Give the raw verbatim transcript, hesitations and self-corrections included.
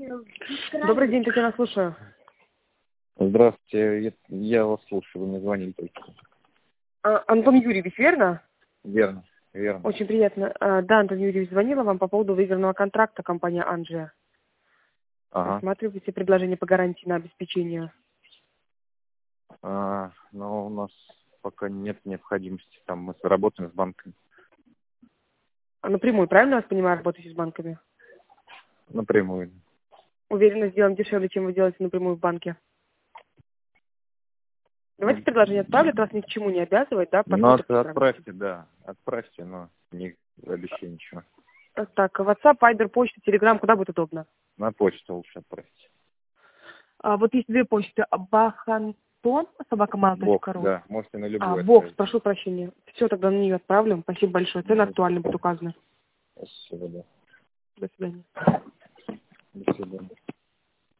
Добрый день, Татьяна, слушаю. Здравствуйте, я, я вас слушаю, вы мне звонили только. А, Антон Юрьевич, верно? Верно, верно. Очень приятно. А, да, Антон Юрьевич, звонила вам по поводу выигранного контракта компания Анжия. Ага. Рассматриваете предложение по гарантии на обеспечение? А, но у нас пока нет необходимости. Там мы работаем с банками. А напрямую, правильно я вас понимаю, работаете с банками? Напрямую. Уверена, сделаем дешевле, чем вы делаете напрямую в банке. Давайте Ну, предложение отправлю, это вас ни к чему не обязывает, да? ну, Посмотрим, от- посмотрим. отправьте, да. Отправьте, но не обещаю ничего. Так, WhatsApp, Viber, почта, Telegram, куда будет удобно? На почту лучше отправьте. А, вот есть две почты. Бахантон, собакамал Бокс, точка ру. да. Можете на А, любую бокс, отправить. прошу прощения. Все, тогда на нее отправлю. Спасибо большое. Цены Да. актуальны будут указаны. Спасибо, да. До свидания. До свидания.